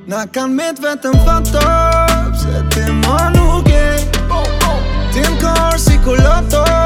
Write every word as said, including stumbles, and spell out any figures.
Na kan met vetëm fato, pse ti më nuk je. Ti m'kor si kuloto,